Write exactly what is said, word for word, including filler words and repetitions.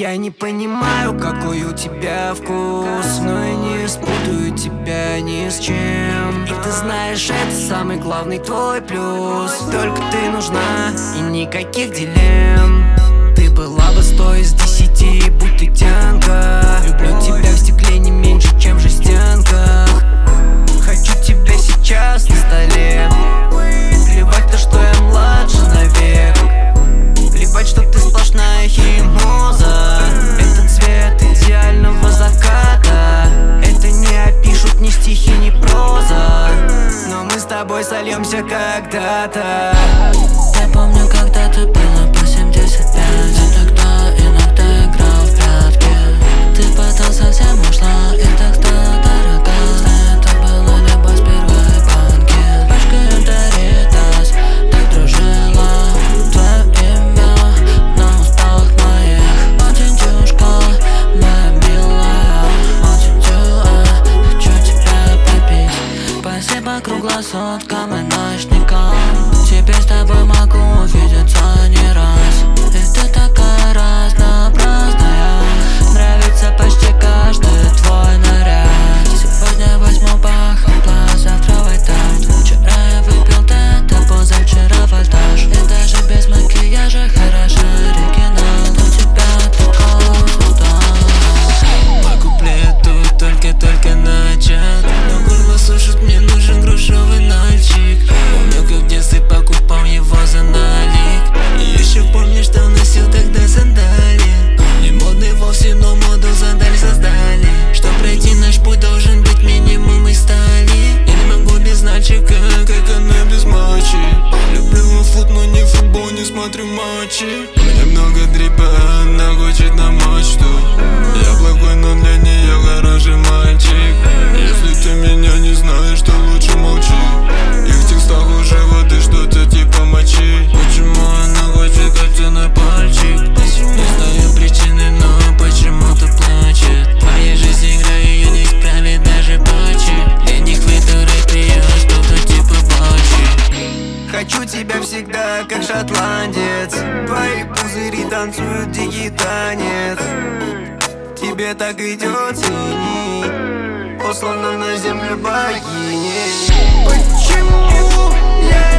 Я не понимаю, какой у тебя вкус, но я не спутаю тебя ни с чем. И ты знаешь, это самый главный твой плюс. Только ты нужна и никаких дилемм. Ты была бы сто из десяти, будь ты тянка. Люблю тебя в стекле не меньше, чем в жестянках. Хочу тебя сейчас на столе. Плевать то, что я младше навек. Плевать, что ты сплошная химоза. Это цвет идеального заката. Это не опишут ни стихи, ни проза. Но мы с тобой сольемся когда-то. Я помню, когда ты было по семьдесят пять. Иногда, иногда играл в прятки. Ты потом совсем ушла, и так стала дорога. Это было небо с первой банки. Пачка Энтеритас, так дружила. Твое имя на устах моих. Очень тяжко, моя милая. Очень тяжко, хочу тебя попить. Спасибо круглосуткам и ночникам. Теперь с тобой могу увидеться не раз. И ты такая разнообразная. Нравится почти каждый твой наряд. Сегодня возьму Бахампла, завтра Вайтат. Вчера я выпил Тета, позавчера Вольтаж. И даже без макияжа хороший оригинал. У тебя такой султан. Мой куплет тут только-только начат. Но горло сушит, мне нужен грушевый нальчик. Помню, как в детстве покупал его за налик. И еще помню, что носил тогда сандали. Не модный вовсе, но моду задали, создали. Чтоб пройти наш путь, должен быть минимум из стали. Я не могу без нальчика, как она без матчей. Люблю фут, но не футбол, не смотрю матчи. У меня много дрипа, она хочет на мачту. Я плохой, но для нее хороший мальчик. Если ты меня не знаешь, то лучше молчи. И в текстах уже воды что-то типа мочи. Почему она хочет кольцо на пальчик? Не знаю причины, но почему-то плачет. Твоя жизнь игра, ее не исправит даже патчи. Для них в этом рэпе я что-то типа бачи. Хочу тебя всегда, как шотландец. Твои пузыри танцуют дикий танец. Тебе так идет синий, послана на землю богини. Почему я